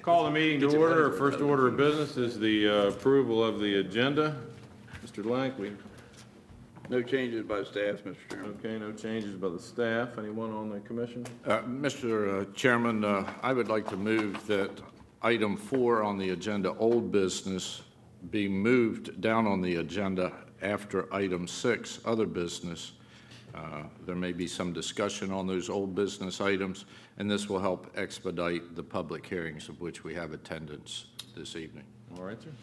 Call the meeting to order. Our first order of business is the approval of the agenda. Mr. Lankley. No changes by staff, Mr. Chairman. Okay, no changes by the staff. Anyone on the commission? Mr. Chairman, I would like to move that item 4 on the agenda, old business, be moved down on the agenda after item 6, other business. There may be some discussion on those old business items, and this will help expedite the public hearings of which we have attendance this evening. All right, sir.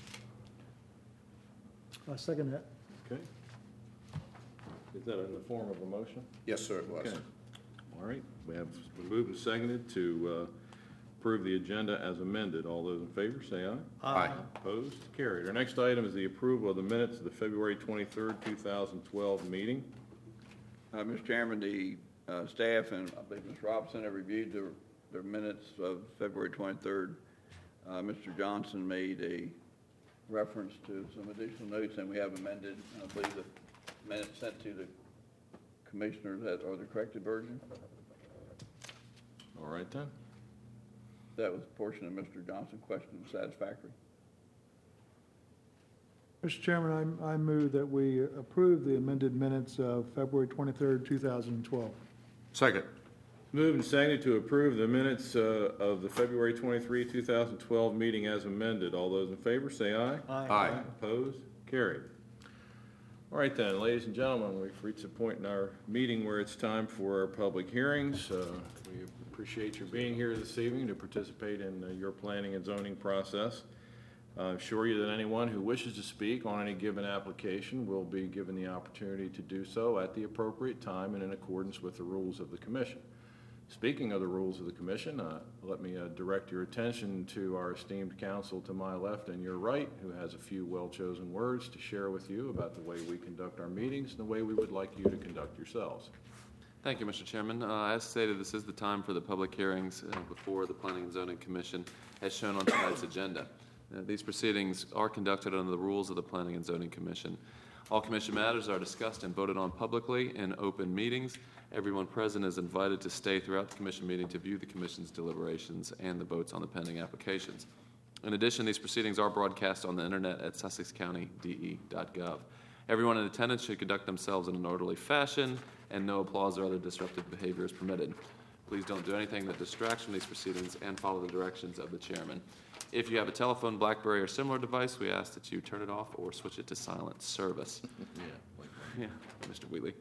I second that. Okay. Is that in the form of a motion? Yes, sir, it was. Okay. All right. We have been moved and seconded to approve the agenda as amended. All those in favor, say aye. Aye. Opposed? Carried. Our next item is the approval of the minutes of the February 23rd, 2012 meeting. Mr. Chairman, the staff and I believe Ms. Robinson have reviewed their minutes of February 23rd. Mr. Johnson made a reference to some additional notes, and we have amended, I believe, the minutes sent to the commissioners that are the corrected version. All right, then. That was a portion of Mr. Johnson's question satisfactory. Mr. Chairman, I move that we approve the amended minutes of February 23rd, 2012. Second. Moved and seconded to approve the minutes of the February 23, 2012 meeting as amended. All those in favor, say aye. Aye. Opposed? Carried. All right, then, ladies and gentlemen, we've reached a point in our meeting where it's time for our public hearings. We appreciate your being here this evening to participate in your planning and zoning process. I assure you that anyone who wishes to speak on any given application will be given the opportunity to do so at the appropriate time and in accordance with the rules of the Commission. Speaking of the rules of the Commission, let me direct your attention to our esteemed counsel to my left and your right, who has a few well-chosen words to share with you about the way we conduct our meetings and the way we would like you to conduct yourselves. Thank you, Mr. Chairman. As stated, this is the time for the public hearings before the Planning and Zoning Commission, as shown on tonight's agenda. These proceedings are conducted under the rules of the Planning and Zoning Commission. All Commission matters are discussed and voted on publicly in open meetings. Everyone present is invited to stay throughout the Commission meeting to view the Commission's deliberations and the votes on the pending applications. In addition, these proceedings are broadcast on the Internet at sussexcountyde.gov. Everyone in attendance should conduct themselves in an orderly fashion, and no applause or other disruptive behavior is permitted. Please don't do anything that distracts from these proceedings and follow the directions of the chairman. If you have a telephone, BlackBerry, or similar device, we ask that you turn it off or switch it to silent service. Yeah, Mr. Wheatley.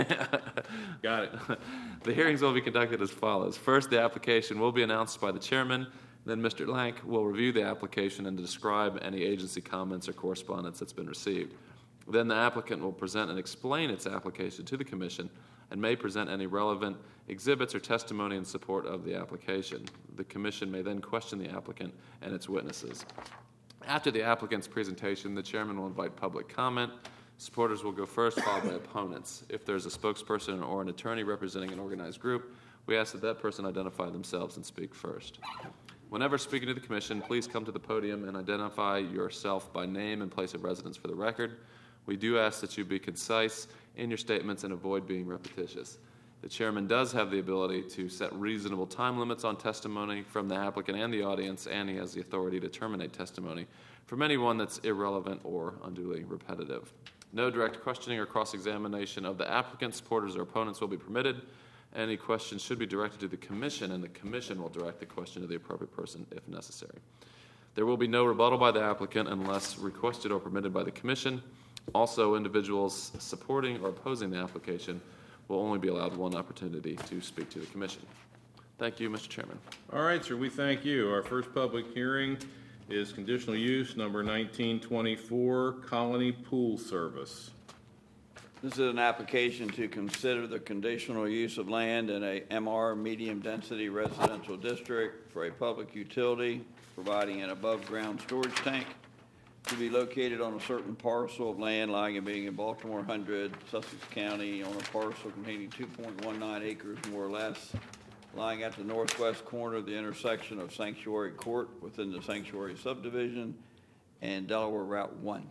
Got it. The hearings will be conducted as follows. First, the application will be announced by the chairman. Then Mr. Lank will review the application and describe any agency comments or correspondence that's been received. Then the applicant will present and explain its application to the Commission and may present any relevant exhibits or testimony in support of the application. The Commission may then question the applicant and its witnesses. After the applicant's presentation, the chairman will invite public comment. Supporters will go first, followed by opponents. If there's a spokesperson or an attorney representing an organized group, we ask that that person identify themselves and speak first. Whenever speaking to the Commission, please come to the podium and identify yourself by name and place of residence for the record. We do ask that you be concise in your statements and avoid being repetitious. The chairman does have the ability to set reasonable time limits on testimony from the applicant and the audience, and he has the authority to terminate testimony from anyone that's irrelevant or unduly repetitive. No direct questioning or cross-examination of the applicant, supporters, or opponents will be permitted. Any questions should be directed to the Commission, and the Commission will direct the question to the appropriate person if necessary. There will be no rebuttal by the applicant unless requested or permitted by the Commission. Also, individuals supporting or opposing the application will only be allowed one opportunity to speak to the Commission. Thank you, Mr. Chairman. All right, sir, we thank you. Our first public hearing is conditional use number 1924, Colony Pool Service. This is an application to consider the conditional use of land in a MR medium-density residential district for a public utility, providing an above-ground storage tank to be located on a certain parcel of land lying and being in Baltimore 100, Sussex County, on a parcel containing 2.19 acres more or less, lying at the northwest corner of the intersection of Sanctuary Court within the Sanctuary subdivision and Delaware Route 1.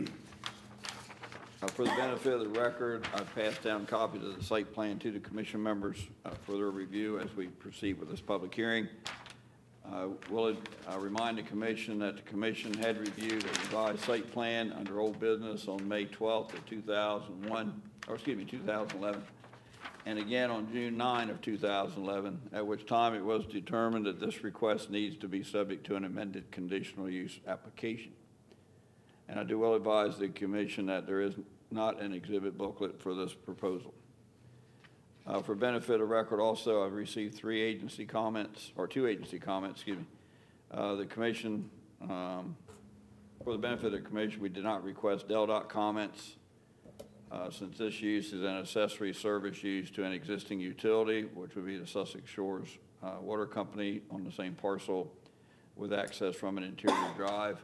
For the benefit of the record, I've passed down copies of the site plan to the Commission members for their review as we proceed with this public hearing. I remind the commission that the commission had reviewed a revised site plan under old business on May 12th of 2011, and again on June 9 of 2011, at which time it was determined that this request needs to be subject to an amended conditional use application. And I do well advise the commission that there is not an exhibit booklet for this proposal. For benefit of record also, I've received two agency comments, The commission, for the benefit of the commission, we did not request DelDOT comments since this use is an accessory service use to an existing utility, which would be the Sussex Shores Water Company on the same parcel with access from an interior drive.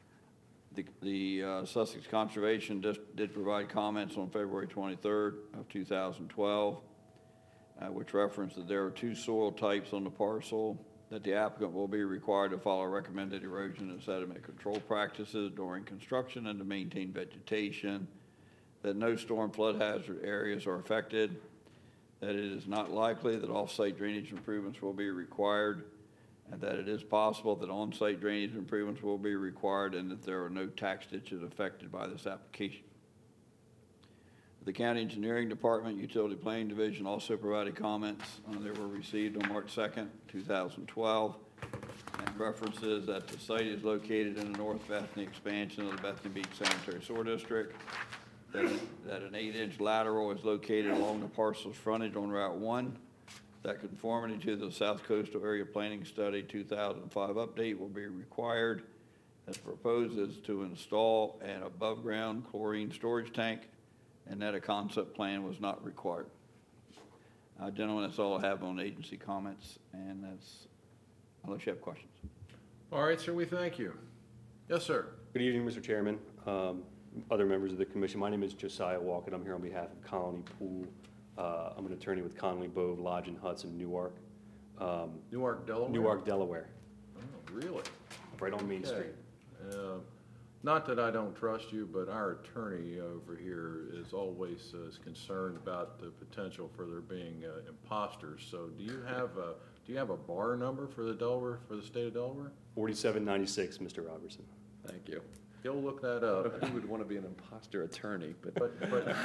The Sussex Conservation did provide comments on February 23rd of 2012. Which referenced that there are two soil types on the parcel, that the applicant will be required to follow recommended erosion and sediment control practices during construction and to maintain vegetation, that no storm flood hazard areas are affected, that it is not likely that off-site drainage improvements will be required, and that it is possible that on-site drainage improvements will be required, and that there are no tax ditches affected by this application. The County Engineering Department Utility Planning Division also provided comments that were received on March 2nd, 2012, and references that the site is located in the North Bethany expansion of the Bethany Beach Sanitary Sewer District, that an 8-inch lateral is located along the parcel's frontage on Route 1, that conformity to the South Coastal Area Planning Study 2005 update will be required, as proposed is to install an above-ground chlorine storage tank, and that a concept plan was not required. Gentlemen, that's all I have on agency comments, and that's, unless you have questions. All right, sir, we thank you. Yes, sir. Good evening, Mr. Chairman, other members of the commission. My name is Josiah Walcott. I'm here on behalf of Colony Pool. I'm an attorney with Connolly Bove Lodge and Hudson, Newark. Newark, Delaware? Newark, Delaware. Oh, really? Right on Main Street. Not that I don't trust you, but our attorney over here is always concerned about the potential for there being imposters. So do you have a bar number for the state of Delaware? 4796, Mr. Robertson. Thank you. He'll look that up. Who would want to be an imposter attorney? But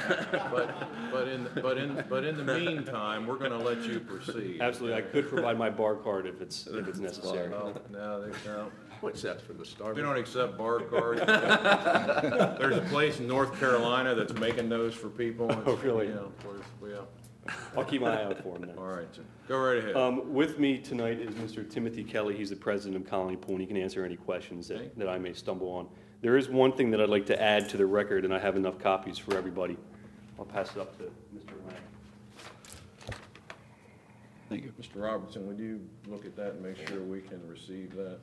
in the meantime, we're going to let you proceed. Absolutely. I could provide my bar card if it's necessary. No, they don't. What's that for the start? We don't accept bar cards. There's a place in North Carolina that's making those for people. Oh, really? Yeah. I'll keep my eye out for him then. All right, sir. Go right ahead. With me tonight is Mr. Timothy Kelly. He's the president of Colony Pool, and he can answer any questions that I may stumble on. There is one thing that I'd like to add to the record, and I have enough copies for everybody. I'll pass it up to Mr. Lang. Thank you. Mr. Robertson, would you look at that and make sure we can receive that?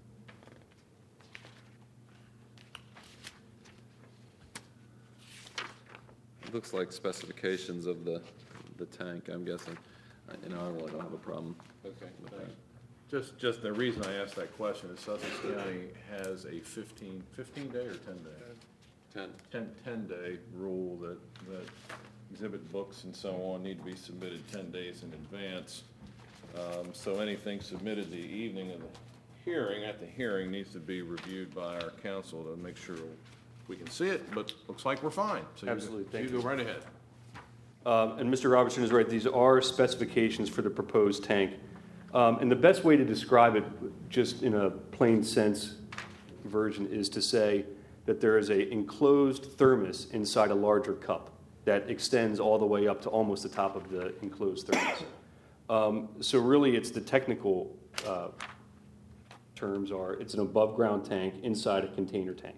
It looks like specifications of the tank, I'm guessing. I really don't have a problem. Okay, thanks. Just the reason I asked that question is Sussex County has a 15-day or 10-day? 10-day rule that exhibit books and so on need to be submitted 10 days in advance. So anything submitted the evening of the hearing, needs to be reviewed by our council to make sure we can see it, but looks like we're fine. So Absolutely. Thank you go right ahead. And Mr. Robertson is right. These are specifications for the proposed tank. And the best way to describe it, just in a plain sense version, is to say that there is an enclosed thermos inside a larger cup that extends all the way up to almost the top of the enclosed thermos. So really, it's the technical terms are, it's an above-ground tank inside a container tank.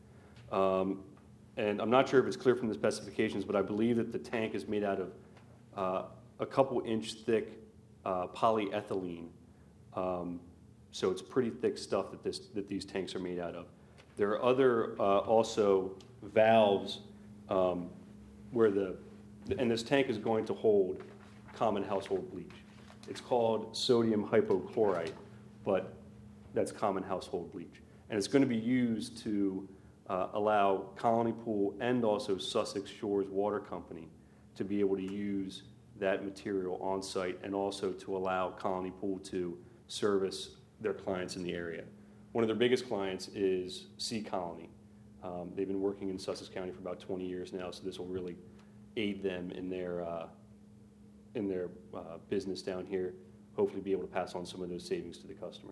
And I'm not sure if it's clear from the specifications, but I believe that the tank is made out of a couple inch thick polyethylene. So it's pretty thick stuff that these tanks are made out of. There are other also valves where and this tank is going to hold common household bleach. It's called sodium hypochlorite, but that's common household bleach. And it's going to be used to allow Colony Pool and also Sussex Shores Water Company to be able to use that material on site, and also to allow Colony Pool to service their clients in the area. One of their biggest clients is Sea Colony. They've been working in Sussex County for about 20 years now, so this will really aid them in their business down here. Hopefully, be able to pass on some of those savings to the customer.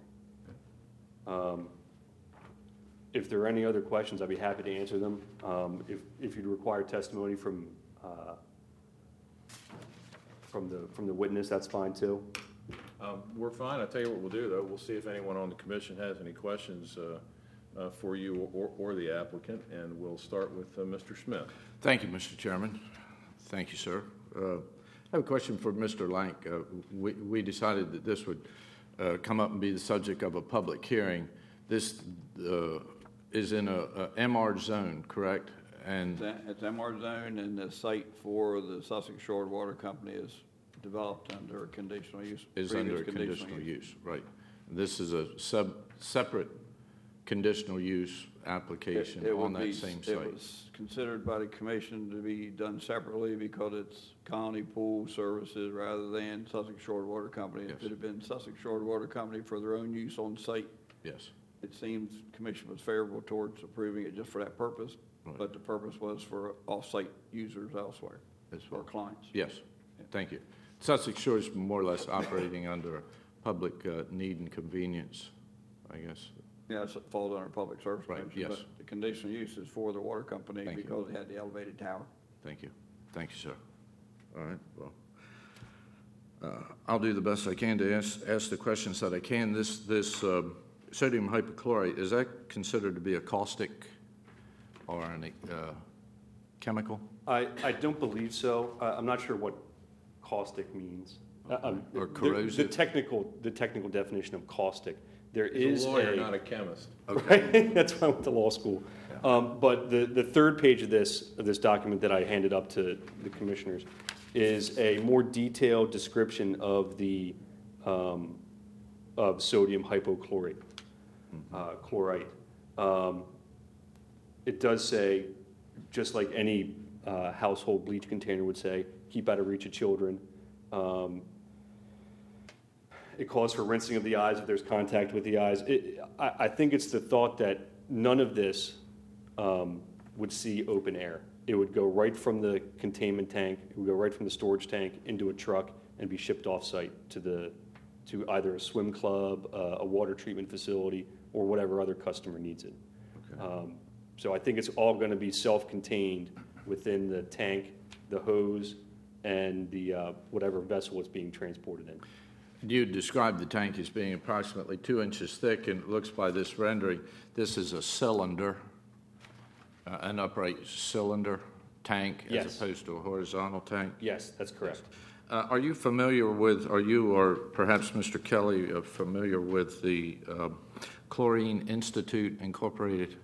If there are any other questions, I'd be happy to answer them. If you'd require testimony from the witness, that's fine too. We're fine. I'll tell you what we'll do, though. We'll see if anyone on the commission has any questions for you or the applicant, and we'll start with Mr. Smith. Thank you, Mr. Chairman. Thank you, sir. I have a question for Mr. Lank. We decided that this would come up and be the subject of a public hearing. This is in a MR zone, correct? And It's MR zone, and the site for the Sussex Shore Water Company is developed under a conditional use. is previous under a conditional use, right. This is a separate conditional use application It on would that be- same It site. was considered by the commission to be done separately because it's Colony Pool Services rather than Sussex Shore Water Company. Yes. If it had been Sussex Shore Water Company for their own use on site, Yes, it seems the commission was favorable towards approving it just for that purpose. Right. But the purpose was for off-site users elsewhere, as or well. clients. Yes, thank you. Sussex Shore is more or less operating under public need and convenience, I guess. Yes, it falls under public service Right, commission. yes. But the conditional use is for the water company Thank you. because it had the elevated tower. Thank you. Thank you, sir. All right, well, I'll do the best I can to ask the questions that I can. This sodium hypochlorite, is that considered to be a caustic or a chemical? I don't believe so. I'm not sure what caustic means. Or corrosive? The technical definition of caustic. There He's is a lawyer, not a chemist. right? That's why I went to law school. But the third page of this document that I handed up to the commissioners is a more detailed description of the of sodium hypochlorite, chlorite. It does say, just like any household bleach container would say, keep out of reach of children. It calls for rinsing of the eyes if there's contact with the eyes. I think it's the thought that none of this would see open air. It would go right from the containment tank, it would go right from the storage tank into a truck and be shipped off-site to either a swim club, a water treatment facility, or whatever other customer needs it. Okay. So I think it's all going to be self-contained within the tank, the hose, and the whatever vessel it's being transported in. You described the tank as being approximately 2 inches thick, and it looks by this rendering, this is a cylinder, an upright cylinder tank, Yes. as opposed to a horizontal tank. Yes, that's correct. Are you familiar with, or perhaps Mr. Kelly, familiar with the Chlorine Institute Incorporated?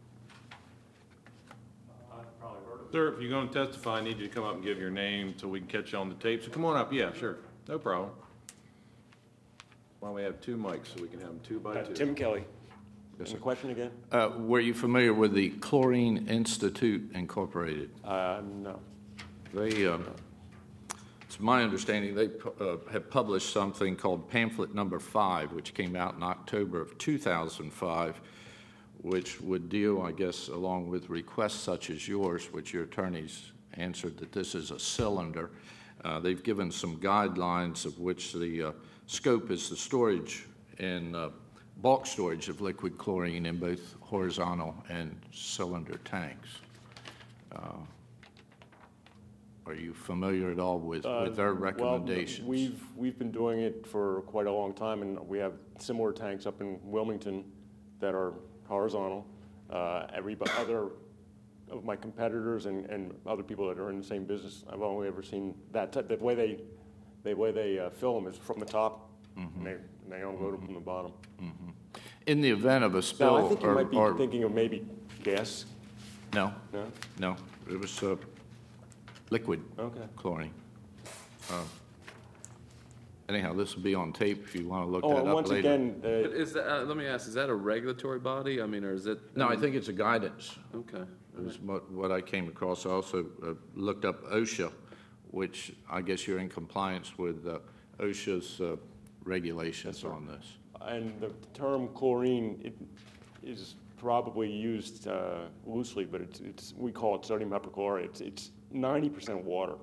Sir, if you're going to testify, I need you to come up and give your name so we can catch you on the tape. So come on up. Yeah, sure. No problem. Why don't we have two mics so we can have them 2 by 2? Tim Kelly. Yes, And the sir. question again? Were you familiar with the Chlorine Institute Incorporated? No. They, it's my understanding, they have published something called Pamphlet Number 5, which came out in October of 2005, which would deal, I guess, along with requests such as yours, which your attorneys answered that this is a cylinder. They've given some guidelines of which the scope is the storage and bulk storage of liquid chlorine in both horizontal and cylinder tanks. Are you familiar at all with their recommendations? Well, we've been doing it for quite a long time, and we have similar tanks up in Wilmington that are horizontal. Other of my competitors and other people that are in the same business, I've only ever seen that type. The way they fill them is from the top, and they unload them from the bottom. In the event of a spill, Now, I think you might be thinking of maybe gas. No, No? no, it was liquid Okay. chlorine. Anyhow, this will be on tape if you want to look Oh, that and up once later. again, But is that, let me ask, is that a regulatory body? I mean, or is it? No, I think it's a guidance. Okay. It was what I came across. I also looked up OSHA, which I guess you're in compliance with OSHA's regulations on this. And the term chlorine, it is probably used loosely, but we call it sodium hypochlorite. It's 90% water.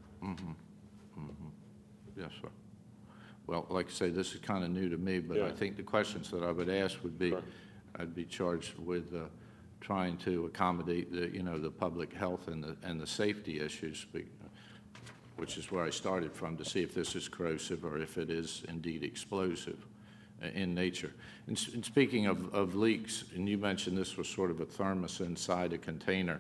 Yes, sir. Well, like I say, this is kind of new to me, but I Yeah. think the questions that I would ask would be, Sure. I'd be charged with trying to accommodate the public health and the safety issues, which is where I started from, to see if this is corrosive or if it is indeed explosive in nature. And speaking of leaks, and you mentioned this was sort of a thermos inside a container,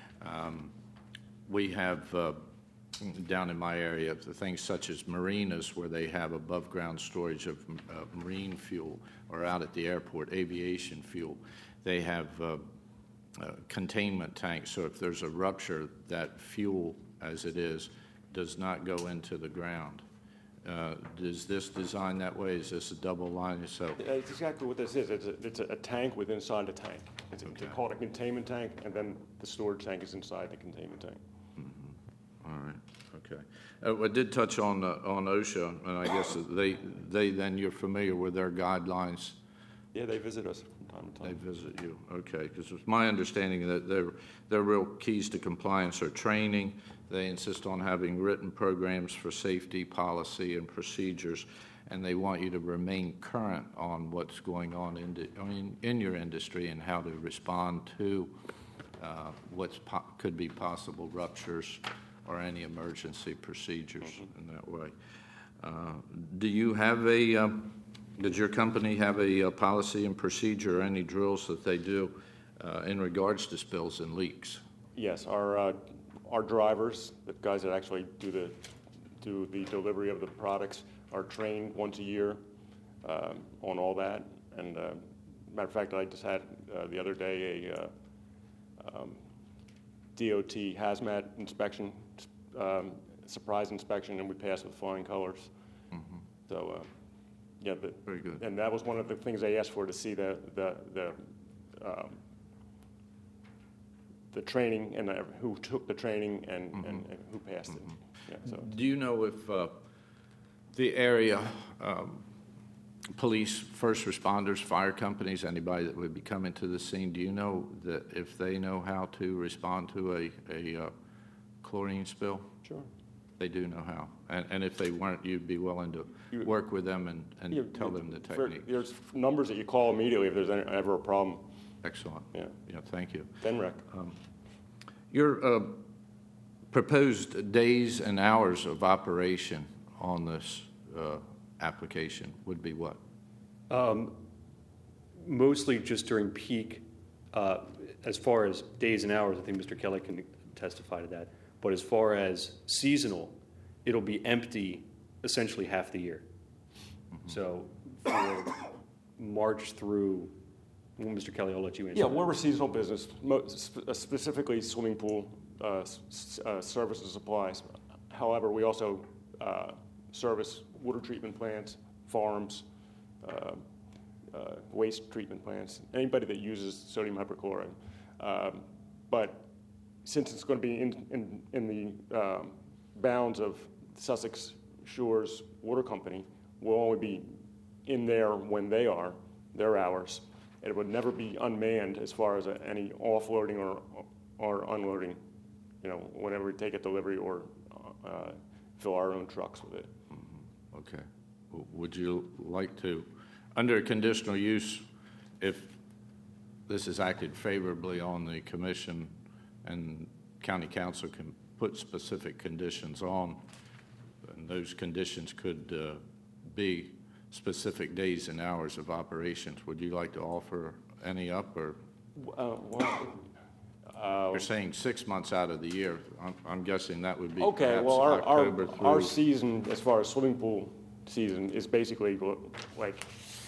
we have down in my area the things such as marinas where they have above ground storage of marine fuel, or out at the airport aviation fuel. They have containment tanks, so if there's a rupture, that fuel as it is does not go into the ground. Is this designed that way? Is this a double line? So It's exactly what this is. It's a tank within inside a tank. It's called a containment tank, and then the storage tank is inside the containment tank. all right, okay. I did touch on OSHA, and I guess they then, you're familiar with their guidelines. Yeah, they visit us from time to They time. visit you, okay, because it's my understanding that their real keys to compliance are training. They insist on having written programs for safety, policy, and procedures, and they want you to remain current on what's going on in your industry and how to respond to could be possible ruptures or any emergency procedures in that way. Do you have does your company have a policy and procedure or any drills that they do in regards to spills and leaks? Yes, our drivers, the guys that actually do the delivery of the products, are trained once a year on all that. And matter of fact, I just had the other day a DOT hazmat inspection, surprise inspection, and we passed with flying colors. So, yeah, Very good. and that was one of the things they asked for, to see the training and who took the training and who passed it. Yeah, so Do you know if the area police, first responders, fire companies, anybody that would be coming to the scene, do you know that if they know how to respond to a chlorine spill? sure. They do know how. And if they weren't, you'd be willing to work with them and Yeah, tell them the technique. There's numbers that you call immediately if there's ever a problem. Excellent. Yeah. Yeah, thank you. Then Your proposed days and hours of operation on this application would be what? Mostly just during peak. As far as days and hours, I think Mr. Kelly can testify to that. But as far as seasonal, it'll be empty essentially half the year. So for March through, well, Mr. Kelly, I'll let you answer. yeah, we're a seasonal business, specifically swimming pool services and supplies. However, we also service water treatment plants, farms, waste treatment plants, anybody that uses sodium hypochlorite. But since it's going to be in the bounds of Sussex Shores Water Company, we'll only be in there when they are, their hours. It would never be unmanned as far as any offloading or unloading, whenever we take a delivery or fill our own trucks with it. Okay. Would you like to, under conditional use, if this is acted favorably on the commission and county council can put specific conditions on, and those conditions could be specific days and hours of operations, would you like to offer any up, or you're saying 6 months out of the year? I'm guessing that would be Okay, perhaps well, October our through. season, as far as swimming pool season, is basically like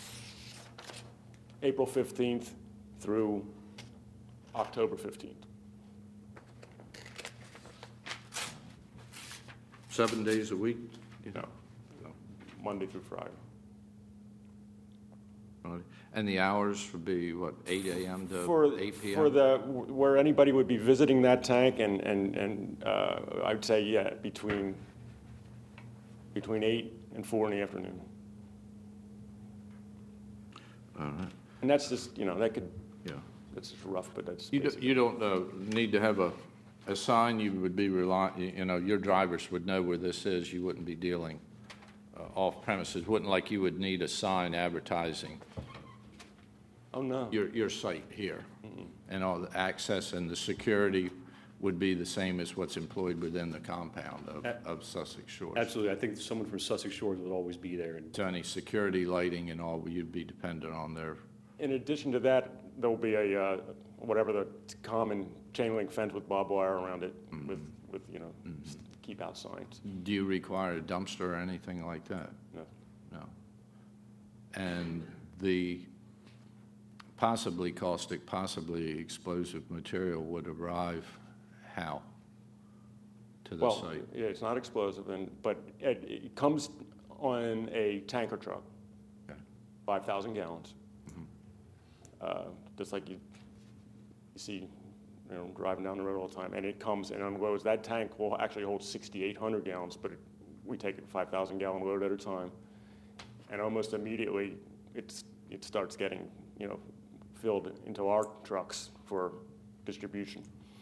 April 15th through October 15th. 7 days a week? No, Monday through Friday. And the hours would be, what, 8 a.m. to For 8 p.m.? where anybody would be visiting that tank, and I'd say, yeah, between 8 and 4 in the afternoon. All right, And that's just, that could, yeah. that's just rough, but that's You basically. don't need to have a sign, you would be your drivers would know where this is, you wouldn't be dealing off premises, wouldn't like you would need a sign advertising Oh, no. your site here. And all the access and the security would be the same as what's employed within the compound of Sussex Shores. Absolutely. I think someone from Sussex Shores would always be there. And So any security lighting and all, you'd be dependent on their, In addition to that, there'll be a, whatever the common chain link fence with barbed wire around it with keep out signs. do you require a dumpster or anything like that? No. No. And the possibly caustic, possibly explosive material would arrive how to the Well, site? yeah, it's not explosive, but it comes on a tanker truck, Okay. 5,000 gallons. Just like you see, driving down the road all the time, and it comes and unloads. That tank will actually hold 6,800 gallons, but we take it 5,000 gallon load at a time, and almost immediately it starts getting filled into our trucks for distribution.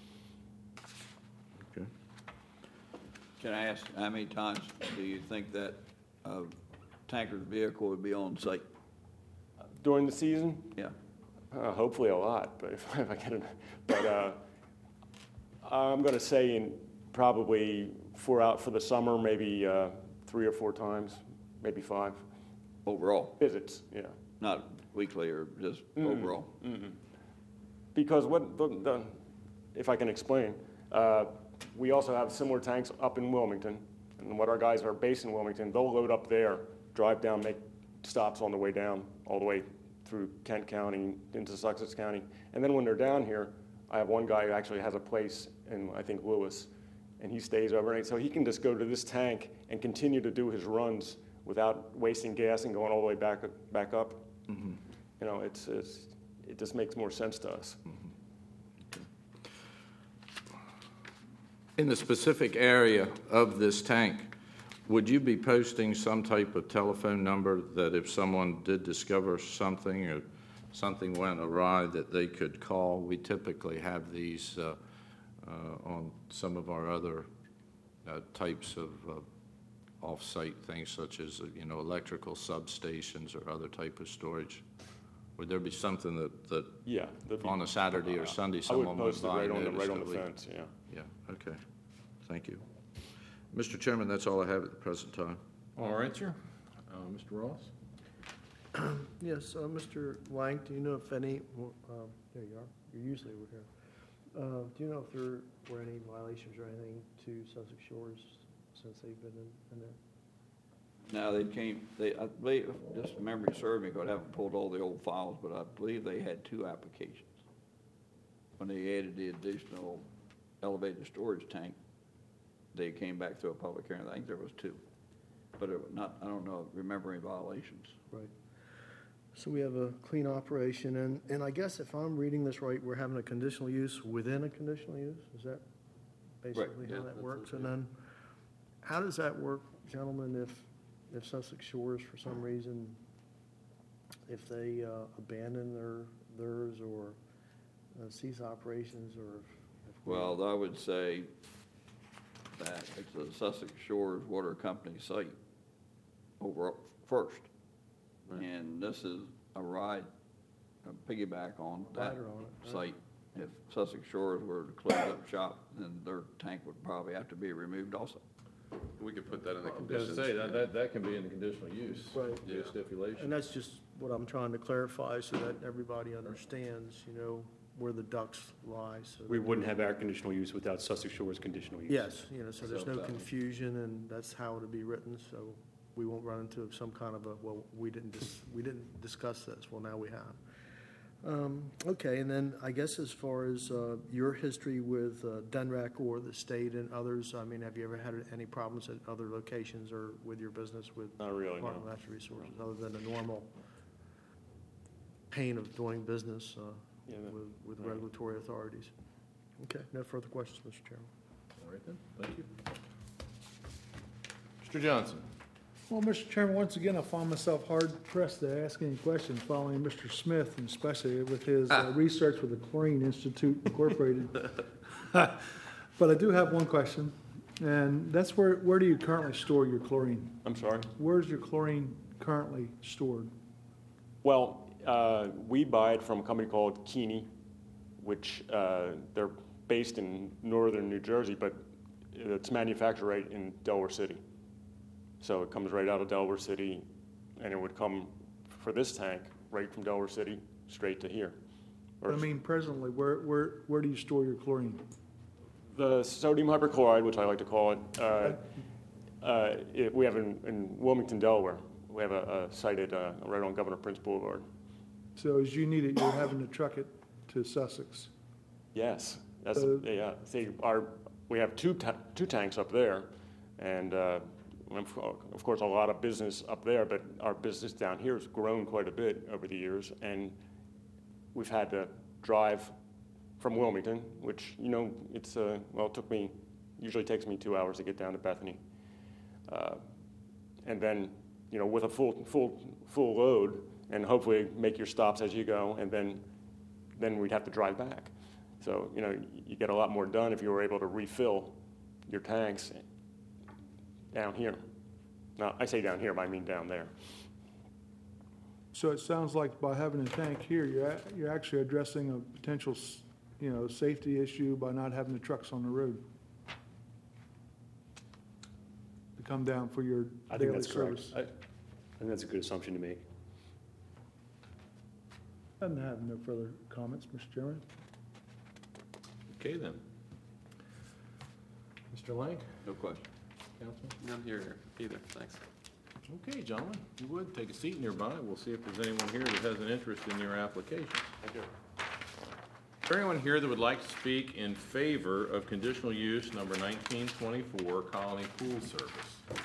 Okay. Can I ask, how many times do you think that a tanker's vehicle would be on site? During the season, Yeah. hopefully a lot, but if I get it, but I'm going to say in probably 4 out for the summer, maybe 3 or 4 times, maybe 5 Overall, visits. Yeah, not weekly or just overall? because if I can explain, we also have similar tanks up in Wilmington, and what our guys are based in Wilmington, they'll load up there, drive down, make stops on the way down, all the way through Kent County into Sussex County, and then when they're down here, I have one guy who actually has a place in, I think, Lewis, and he stays overnight, so he can just go to this tank and continue to do his runs without wasting gas and going all the way back up. It just makes more sense to us. In the specific area of this tank, would you be posting some type of telephone number that if someone did discover something or something went awry that they could call? We typically have these on some of our other types of off-site things such as, electrical substations or other type of storage. Would there be something that Yeah. on a Saturday or Sunday I would someone went post it by right and on noticed the that we- fence, yeah. Yeah, okay. Thank you. Mr. Chairman, that's all I have at the present time. All right, sir. Mr. Ross? Yes, Mr. Lang, do you know if any, there you are, you're usually over here. Do you know if there were any violations or anything to Sussex Shores since they've been in there? Now, I believe, just memory serves me, 'cause I haven't pulled all the old files, but I believe they had 2 applications. When they added the additional elevated storage tank, they came back through a public hearing. I think there was 2. But I don't know, remember any violations. Right. So we have a clean operation, and I guess if I'm reading this right, we're having a conditional use within a conditional use? Is that basically Yeah, how that that's works? it, And then, how does that work, gentlemen, if Sussex Shores, for some reason, if they abandon theirs or cease operations, or if we- Well, I would say that it's the Sussex Shores Water Company site over first. And this is a piggyback on that Rider on it, right. site. If Sussex Shores were to close up shop, then their tank would probably have to be removed also. We could put that in the I was conditions. going to say, that can be in the conditional use. Right. Yeah, stipulation. And that's just what I'm trying to clarify, so that everybody understands, where the ducks lie. So we that- wouldn't have our conditional use without Sussex Shores conditional use. Yes, so there's no So that- confusion, and that's how it'll be written, so we won't run into some kind of we didn't discuss this. Well, now we have. Okay, and then I guess as far as your history with Denrac or the state and others, have you ever had any problems at other locations or with your business with Not really, no. Department of Natural Resources, other than the normal pain of doing business Yeah, with regulatory authorities? Okay, no further questions, Mr. Chairman. All right then, thank you. Mr. Johnson? Well, Mr. Chairman, once again, I find myself hard pressed to ask any questions following Mr. Smith, and especially with his research with the Chlorine Institute Incorporated. But I do have one question, and that's where do you currently store your chlorine? I'm sorry? Where's your chlorine currently stored? Well, we buy it from a company called Keeney, which they're based in northern New Jersey, but it's manufactured right in Delaware City. So it comes right out of Delaware City, and it would come for this tank right from Delaware City straight to here. I mean, presently, where do you store your chlorine? The sodium hyperchloride, which I like to call it, we have in Wilmington, Delaware. We have a site at right on Governor Prince Boulevard. So as you need it, you're having to truck it to Sussex. Yes, that's yeah. See, we have two tanks up there, and of course a lot of business up there. But our business down here has grown quite a bit over the years, and we've had to drive from Wilmington, which it's usually takes me 2 hours to get down to Bethany, and then with a full load, and hopefully make your stops as you go, and then we'd have to drive back. So you get a lot more done if you were able to refill your tanks down here. Now I say down here, but I mean down there. So it sounds like by having a tank here, you're actually addressing a potential safety issue by not having the trucks on the road to come down for your I think daily that's correct. service. I think that's a good assumption to make. I have no further comments, Mr. Chairman. Okay, then. Mr. Lang, No question. Councilman? None here either, thanks. Okay, gentlemen, if you would, take a seat nearby. We'll see if there's anyone here that has an interest in your application. Thank you. Is there anyone here that would like to speak in favor of conditional use number 1924, Colony Pool Service?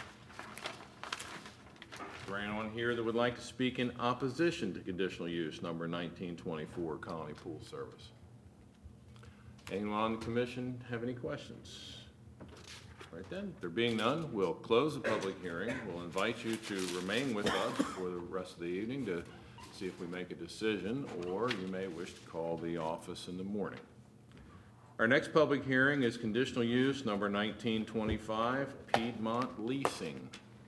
Is there anyone here that would like to speak in opposition to conditional use number 1924, Colony Pool Service? Anyone on the commission have any questions? Right then, there being none, we'll close the public hearing. We'll invite you to remain with us for the rest of the evening to see if we make a decision, or you may wish to call the office in the morning. Our next public hearing is conditional use number 1925, Piedmont Leasing.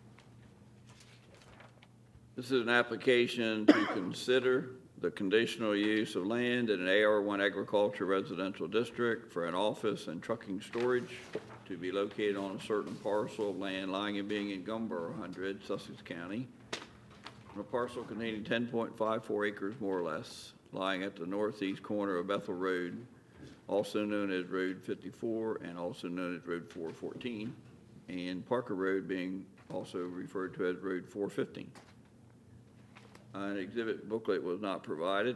This is an application to consider the conditional use of land in an AR1 agriculture residential district for an office and trucking storage to be located on a certain parcel of land lying and being in Gumboro 100, Sussex County, on a parcel containing 10.54 acres more or less, lying at the northeast corner of Bethel Road, also known as Road 54 and also known as Road 414, and Parker Road being also referred to as Road 415. An exhibit booklet was not provided.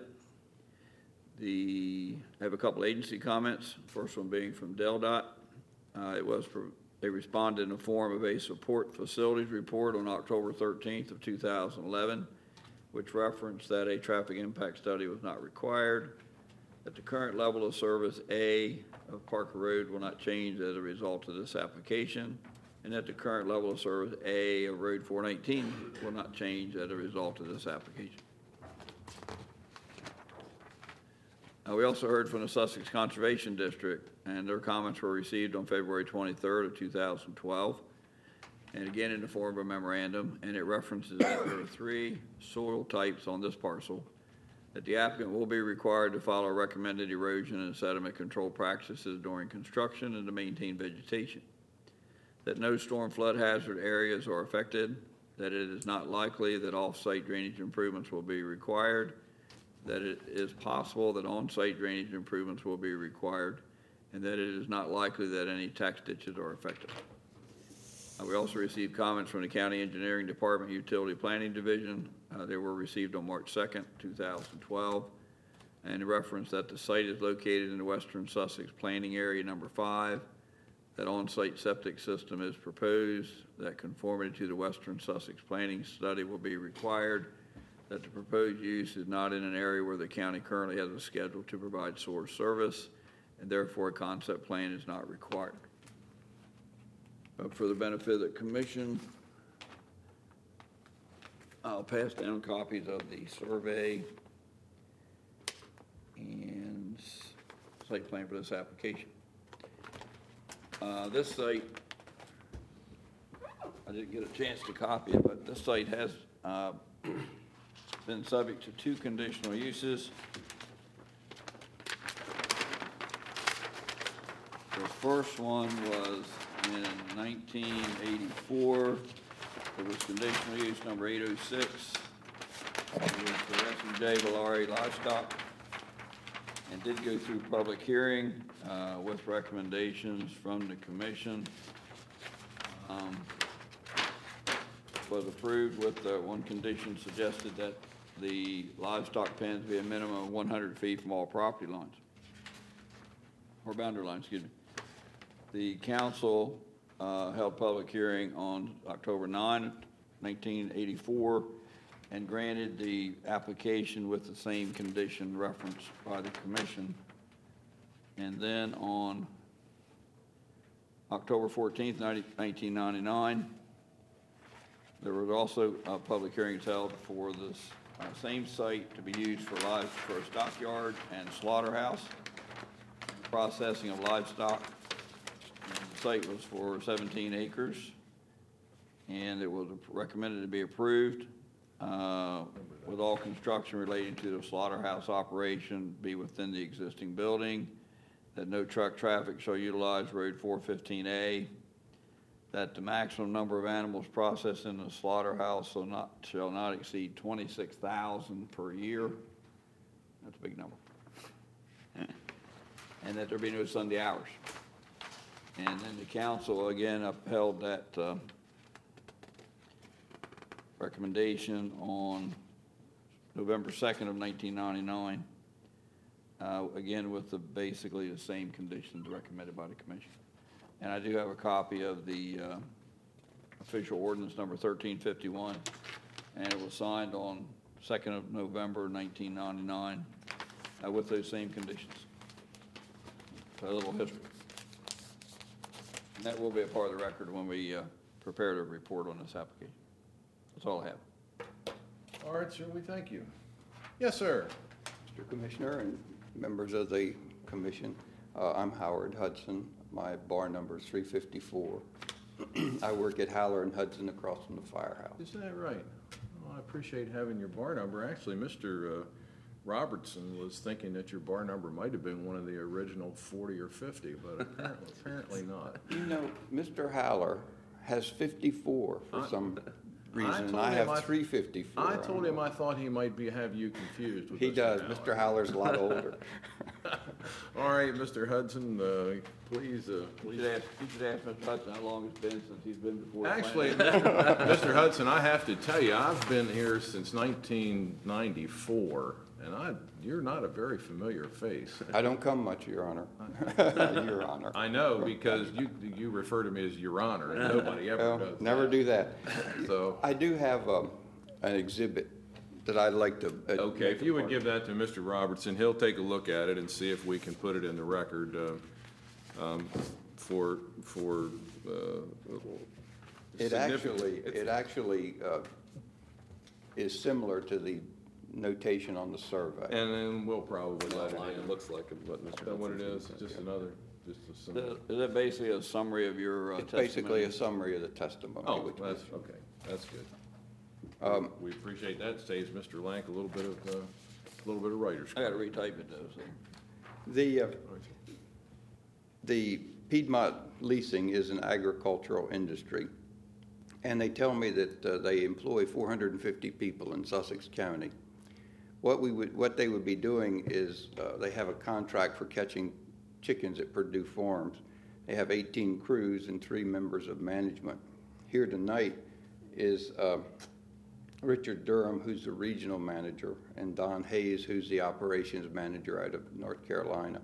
I have a couple agency comments. First one being from DelDOT. They responded in the form of a support facilities report on October 13th of 2011, which referenced that a traffic impact study was not required, that the current level of service A of Parker Road will not change as a result of this application, and that the current level of service A of Road 419 will not change as a result of this application. We also heard from the Sussex Conservation District, and their comments were received on February 23rd of 2012, and again in the form of a memorandum, and it references that there are 3 soil types on this parcel, that the applicant will be required to follow recommended erosion and sediment control practices during construction and to maintain vegetation, that no storm flood hazard areas are affected, that it is not likely that off-site drainage improvements will be required, that it is possible that on-site drainage improvements will be required, and that it is not likely that any tax ditches are affected. We also received comments from the County Engineering Department Utility Planning Division. They were received on March 2nd, 2012, and reference that the site is located in the Western Sussex Planning Area Number 5, that on-site septic system is proposed, that conformity to the Western Sussex Planning Study will be required, that the proposed use is not in an area where the county currently has a schedule to provide sewer service, and therefore a concept plan is not required. For the benefit of the commission, I'll pass down copies of the survey and site plan for this application. This site, I didn't get a chance to copy it, but this site has been subject to 2 conditional uses. The first one was in 1984. It was conditional use number 806. It was for S&J Valari Livestock, and did go through public hearing with recommendations from the commission. Was approved with one condition suggested that the livestock pens be a minimum of 100 feet from all property lines, or boundary lines, excuse me. The council held public hearing on October 9, 1984, and granted the application with the same condition referenced by the commission. And then on October 14th, 1999, there was also a public hearing held for this same site to be used for a stockyard and slaughterhouse, processing of livestock. The site was for 17 acres, and it was recommended to be approved with all construction relating to the slaughterhouse operation be within the existing building, that no truck traffic shall utilize Road 415A, that the maximum number of animals processed in the slaughterhouse shall not exceed 26,000 per year. That's a big number. And that there be no Sunday hours. And then the council again upheld that recommendation on November 2nd of 1999, again with basically the same conditions recommended by the commission. And I do have a copy of the official ordinance number 1351, and it was signed on 2nd of November 1999 with those same conditions. So a little history. And that will be a part of the record when we prepare the report on this application. That's all I have. All right, sir, we thank you. Yes, sir. Mr. Commissioner and members of the commission, I'm Howard Hudson. My bar number is 354. I work at Haller and Hudson across from the firehouse. Is that right? Well, I appreciate having your bar number. Actually, Mr. Robertson was thinking that your bar number might have been one of the original 40 or 50, but apparently not. You know, Mr. Haller has 54 for some reason, and I have 354. I told him I thought he might have you confused with He Mr. does. Haller. Mr. Haller's a lot older. All right, Mr. Hudson, please. You should ask Mr. Hudson how long it's been since he's been before. the Actually, planning. Mr. Hudson, I have to tell you, I've been here since 1994, and you're not a very familiar face. I don't come much, Your Honor. Your Honor. I know, because you refer to me as Your Honor, and nobody ever Well, does never that. do that. So, I do have an exhibit that I'd like to. okay, if you would give that to Mr. Robertson, he'll take a look at it and see if we can put it in the record for It significant- actually is similar to the notation on the survey. And then we'll probably let it It in. looks like what Mr. Is that what it Hudson is? said. Just another, Is that basically a summary of your It's testimony? basically a summary of the testimony. Oh, which that's, okay, that's good. We appreciate that, saves Mr. Lank a little bit of writer's I gotta credit. retype it though, so. The Piedmont Leasing is an agricultural industry, and they tell me that they employ 450 people in Sussex County. What they would be doing is they have a contract for catching chickens at Purdue Farms. They have 18 crews and 3 members of management. Here tonight is Richard Durham, who's the regional manager, and Don Hayes, who's the operations manager out of North Carolina.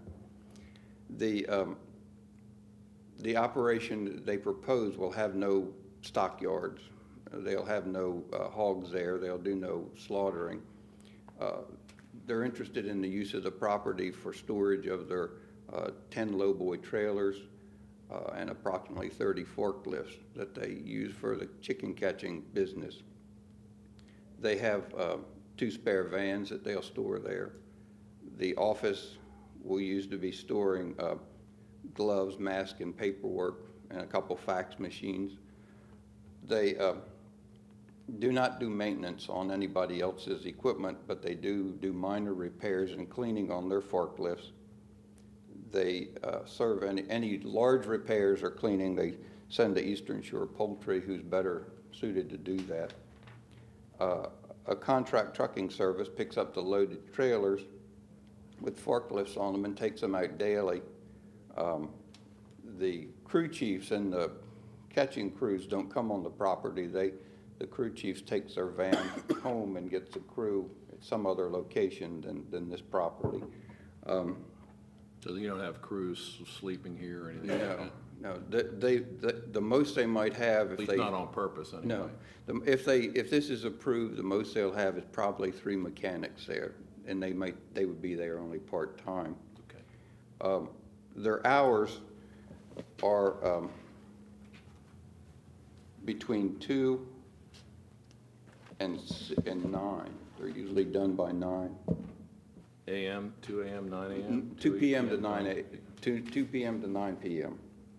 The operation they propose will have no stockyards. They'll have no hogs there. They'll do no slaughtering. They're interested in the use of the property for storage of their 10 lowboy trailers and approximately 30 forklifts that they use for the chicken catching business. They have 2 spare vans that they'll store there. The office will use to be storing gloves, masks, and paperwork, and a couple fax machines. They do not do maintenance on anybody else's equipment, but they do minor repairs and cleaning on their forklifts. They serve any large repairs or cleaning, they send to Eastern Shore Poultry, who's better suited to do that. A contract trucking service picks up the loaded trailers with forklifts on them and takes them out daily. The crew chiefs and the catching crews don't come on the property. The crew chiefs takes their van home and gets the crew at some other location than this property. So you don't have crews sleeping here or anything like that? No, the most they might have if At least they not on purpose, anyway. no, if this is approved, the most they'll have is probably 3 mechanics there, and they would be there only part time. Okay. Their hours are between 2 and 9. They're usually done by 9. AM, 2 a.m., 9 a.m.? 2 p.m. to 9 a.m. 2 p.m. to 9 p.m.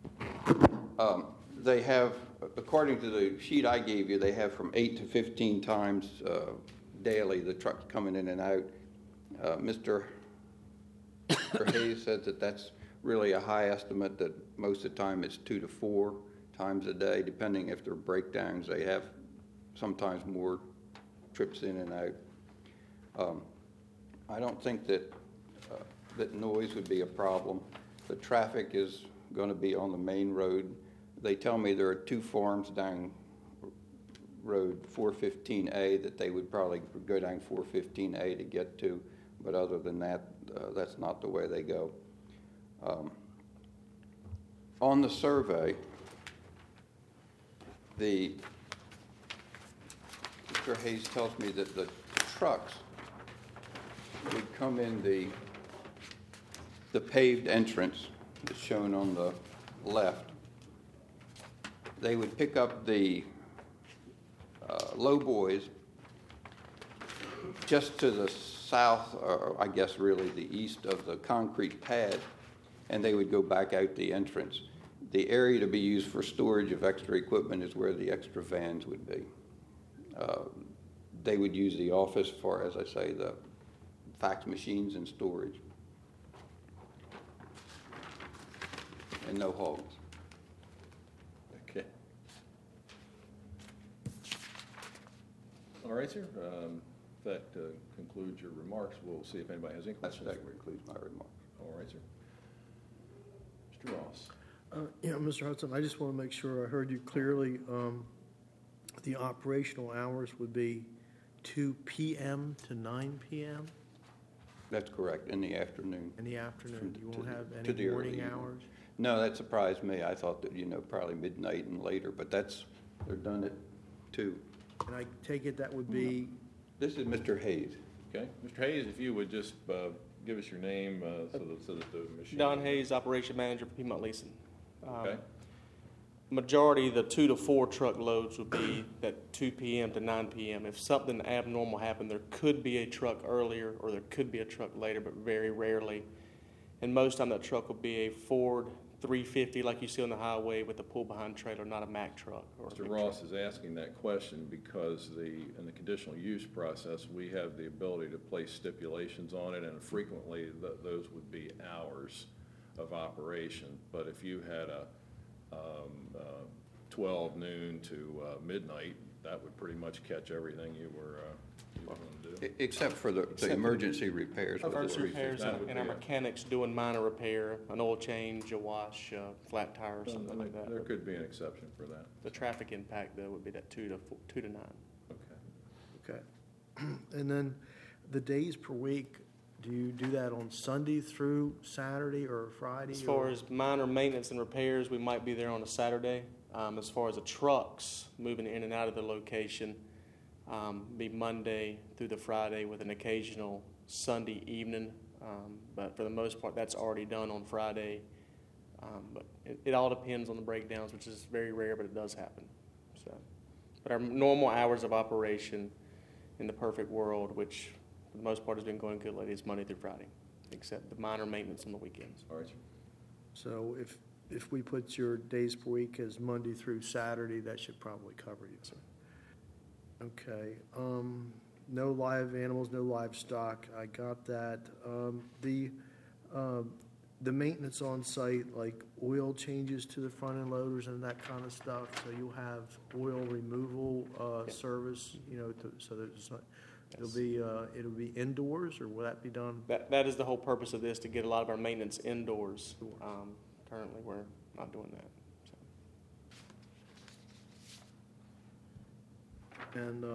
They have, according to the sheet I gave you, they have from 8 to 15 times daily the trucks coming in and out. Mr. Hayes said that that's really a high estimate, that most of the time it's 2 to 4 times a day, depending if there are breakdowns. They have sometimes more trips in and out. I don't think that noise would be a problem. The traffic is going to be on the main road. They tell me there are 2 farms down road 415A that they would probably go down 415A to get to, but other than that, that's not the way they go. On the survey, Mr. Hayes tells me that the trucks would come in the paved entrance that's shown on the left. They would pick up the low boys just to the south, or I guess really the east of the concrete pad, and they would go back out the entrance. The area to be used for storage of extra equipment is where the extra vans would be. They would use the office for, as I say, the fax machines and storage. And no hogs. Okay. All right, sir. That concludes your remarks. We'll see if anybody has any questions. That concludes my remarks. All right, sir. Mr. Ross. Yeah, Mr. Hudson, I just want to make sure I heard you clearly. The operational hours would be 2 p.m. to 9 p.m. That's correct, in the afternoon. in the afternoon. You won't have to any the morning early evening. hours? No, that surprised me. I thought that, probably midnight and later, but they're done at 2. And I take it that would be, This is Mr. Hayes. Okay. Mr. Hayes, if you would just give us your name so that the machine. Don Hayes, Operation Manager for Piedmont Leasing. Okay. Majority of the 2 to 4 truck loads would be at 2 p.m. to 9 p.m. If something abnormal happened, there could be a truck earlier or there could be a truck later, but very rarely. And most time that truck will be a Ford 350 like you see on the highway with a pull-behind trailer, not a Mack truck. Or Mr. Ross is asking that question because in the conditional use process, we have the ability to place stipulations on it, and frequently those would be hours of operation. But if you had a 12 noon to midnight, that would pretty much catch everything you were going to do. Except for the emergency repairs. with the Emergency 350. repairs That would and our be a- mechanics doing minor repair, an oil change, a wash, flat tire, or something like There that. could be an exception for that. The traffic impact though would be that 2 to 9. Okay. okay. And then the days per week, do you do that on Sunday through Saturday or Friday? As far or- as minor maintenance and repairs, we might be there on a Saturday. As far as the trucks moving in and out of the location, be Monday through the Friday with an occasional Sunday evening. But for the most part, that's already done on Friday. But it all depends on the breakdowns, which is very rare, but it does happen. So, but our normal hours of operation in the perfect world, which for the most part has been going good lately, is Monday through Friday, except the minor maintenance on the weekends. All right. So if we put your days per week as Monday through Saturday, that should probably cover you. Sir. Okay, no live animals, no livestock, I got that. The maintenance on site, like oil changes to the front end loaders and that kind of stuff, so you'll have oil removal, service, so that it's not, it'll be indoors, or will that be done? That is the whole purpose of this, to get a lot of our maintenance indoors. Currently, we're not doing that. So. And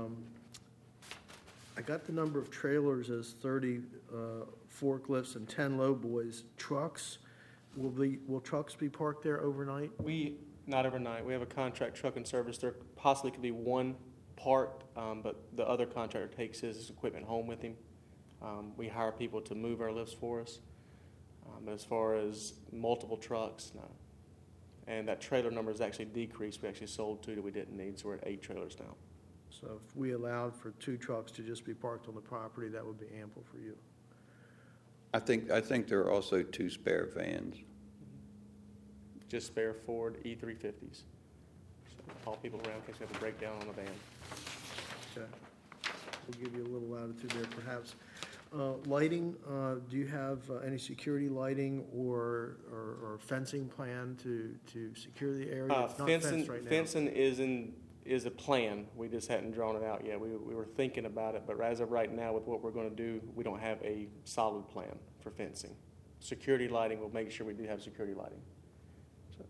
I got the number of trailers as 30 forklifts and 10 lowboys. Trucks, will trucks be parked there overnight? Not overnight. We have a contract trucking service. There possibly could be one parked, but the other contractor takes his equipment home with him. We hire people to move our lifts for us. But as far as multiple trucks, no. And that trailer number has actually decreased. We actually sold 2 that we didn't need, so we're at 8 trailers now. So if we allowed for 2 trucks to just be parked on the property, that would be ample for you. I think there are also 2 spare vans. Just spare Ford E350s. So call people around in case we have a breakdown on the van. Okay. We'll give you a little latitude there, perhaps. Lighting, do you have any security lighting or fencing plan to secure the area? It's not fenced right now. Fencing is a plan. We just hadn't drawn it out yet. We were thinking about it, but as of right now, with what we're going to do, we don't have a solid plan for fencing. Security lighting, we'll make sure we do have security lighting. So.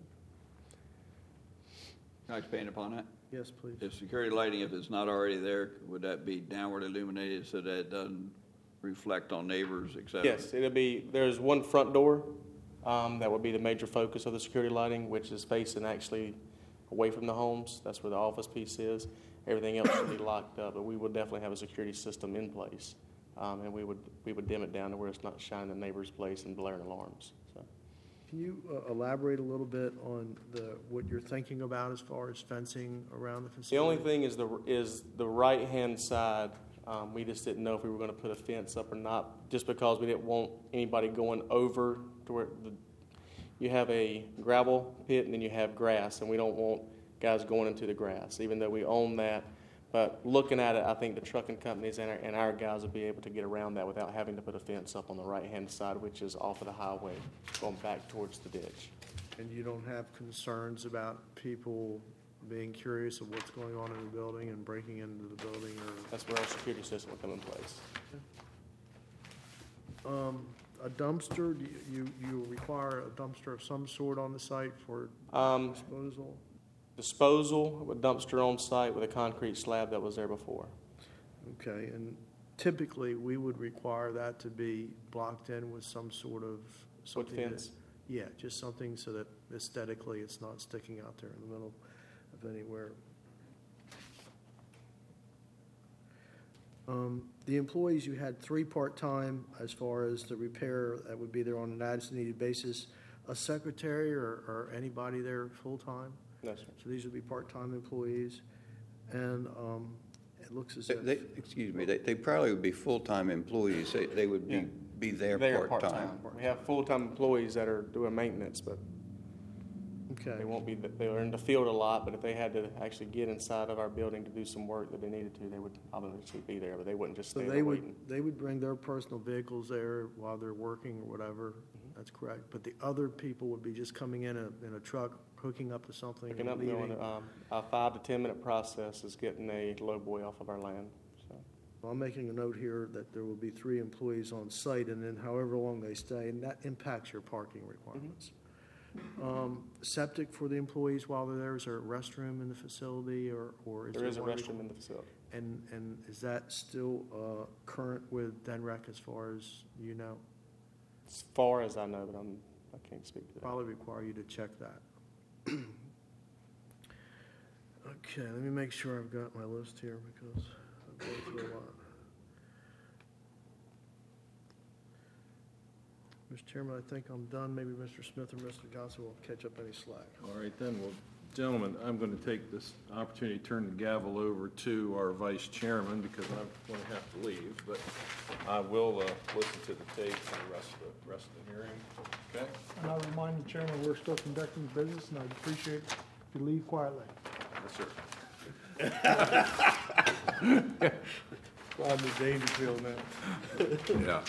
Can I expand upon that? Yes, please. If security lighting, if it's not already there, would that be downward illuminated so that it doesn't reflect on neighbors, et cetera? Yes, there's one front door that would be the major focus of the security lighting, which is facing actually away from the homes. That's where the office piece is. Everything else should be locked up, but we would definitely have a security system in place, and we would dim it down to where it's not shining in the neighbor's place and blaring alarms. So. Can you elaborate a little bit on what you're thinking about as far as fencing around the facility? The only thing is the right-hand side. We just didn't know if we were going to put a fence up or not, just because we didn't want anybody going over to where you have a gravel pit and then you have grass, and we don't want guys going into the grass, even though we own that. But looking at it, I think the trucking companies and our guys will be able to get around that without having to put a fence up on the right-hand side, which is off of the highway, going back towards the ditch. And you don't have concerns about people being curious of what's going on in the building and breaking into the building, or? That's where our security system will come in place. A dumpster, do you require a dumpster of some sort on the site for disposal? Disposal, a dumpster on site with a concrete slab that was there before. Okay, and typically we would require that to be blocked in with some sort of Wood fence? Yeah, just something so that aesthetically it's not sticking out there in the middle of anywhere. The employees, you had 3 part-time as far as the repair that would be there on an as-needed basis. A secretary or anybody there full-time? No, sir. So these would be part-time employees. And it looks as if... They probably would be full-time employees. They would be there part-time. We have full-time employees that are doing maintenance, but Okay. they won't be. They are in the field a lot, but if they had to actually get inside of our building to do some work that they needed to, they would obviously be there, but they wouldn't just So stay they there would, waiting. they would bring their personal vehicles there while they're working or whatever. That's correct. But the other people would be just coming in a truck, hooking up to something Picking and up, leaving. a 5 to 10 minute process is getting a lowboy off of our land. So. Well, I'm making a note here that there will be 3 employees on site, and then however long they stay, and that impacts your parking requirements. Septic for the employees while they're there, is there a restroom in the facility, or is There is a one restroom in the facility. And is that still current with DENREC as far as you know? As far as I know, but I can't speak to that. Probably require you to check that. Okay, let me make sure I've got my list here because I've gone through a lot. Mr. Chairman, I think I'm done. Maybe Mr. Smith or Mr. Johnson will catch up any slack. All right, then, we'll Gentlemen, I'm going to take this opportunity to turn the gavel over to our vice chairman because I'm going to have to leave, but I will listen to the tape for the rest of the hearing. Okay? And I'll remind the chairman, we're still conducting business, and I'd appreciate if you leave quietly. Yes, sir. On the Dangerfield now. Yeah.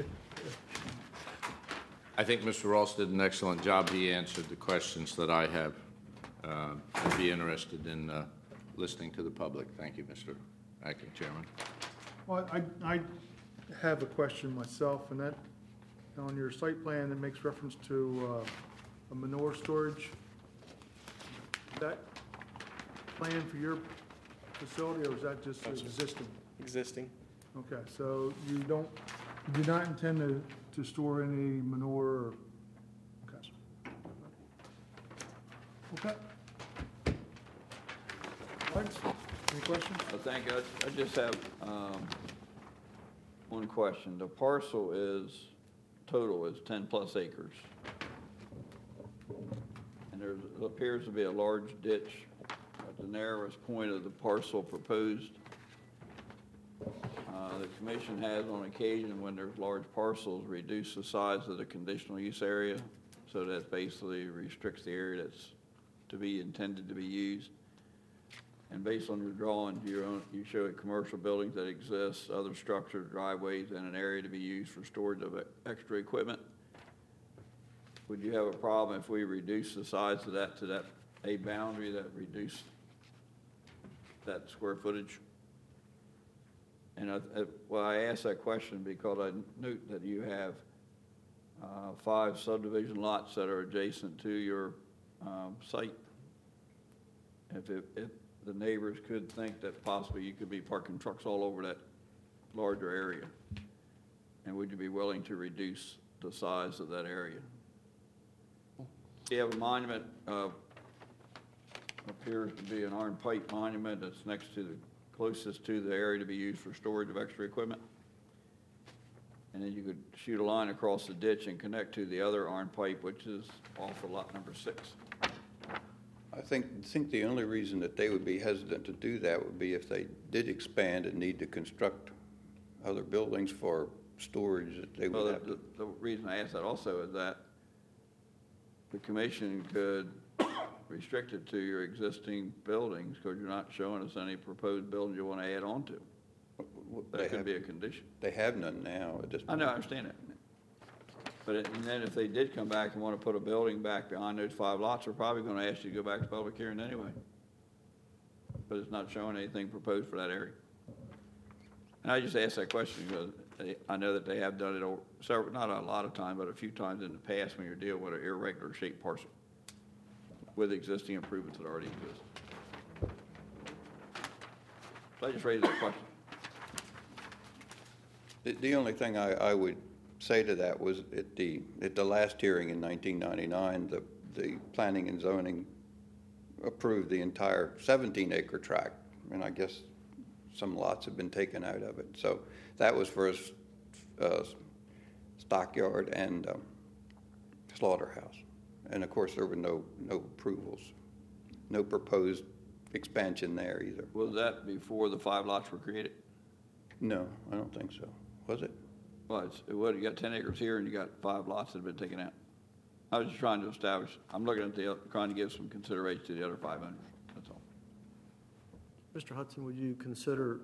I think Mr. Ross did an excellent job. He answered the questions that I have. I'd be interested in listening to the public. Thank you, Mr. Acting Chairman. Well, I have a question myself, and that, on your site plan, it makes reference to a manure storage. Is that planned for your facility, or is that just existing? Existing. Okay, so you do not intend to store any manure or, okay. Okay. Thanks. Any questions? Thank you. I just have one question. The parcel total is 10-plus acres. And there appears to be a large ditch at the narrowest point of the parcel proposed. The commission has on occasion, when there's large parcels, reduced the size of the conditional use area, so that basically restricts the area that's to be intended to be used. And based on your drawing, you show commercial buildings that exist, other structures, driveways, and an area to be used for storage of extra equipment. Would you have a problem if we reduce the size of that to a boundary that reduced that square footage? And I ask that question because I note that you have 5 subdivision lots that are adjacent to your site. If the neighbors could think that possibly you could be parking trucks all over that larger area, and would you be willing to reduce the size of that area? You have a monument, appears to be an iron pipe monument that's closest to the area to be used for storage of extra equipment. And then you could shoot a line across the ditch and connect to the other iron pipe, which is off of lot number 6. I think the only reason that they would be hesitant to do that would be if they did expand and need to construct other buildings for storage that they would have to. The reason I ask that also is that the commission could restrict it to your existing buildings because you're not showing us any proposed buildings you want to add on to. That could be a condition. They have none now at this point. I know, I understand that. And then if they did come back and want to put a building back behind those 5 lots, they're probably going to ask you to go back to public hearing anyway. But it's not showing anything proposed for that area. And I just asked that question because I know that they have done it not a lot of time, but a few times in the past when you're dealing with an irregular shaped parcel with existing improvements that already exist. So I just raised that question. The only thing I would say to that was at the last hearing in 1999, the planning and zoning approved the entire 17-acre tract, and I guess some lots have been taken out of it. So that was for a stockyard and slaughterhouse, and of course there were no approvals, no proposed expansion there either. Was that before the 5 lots were created? No, I don't think so. Was it? Well, you got 10 acres here and you got 5 lots that have been taken out. I was just trying to establish, I'm looking at trying to give some consideration to the other 5 owners, that's all. Mr. Hudson, would you consider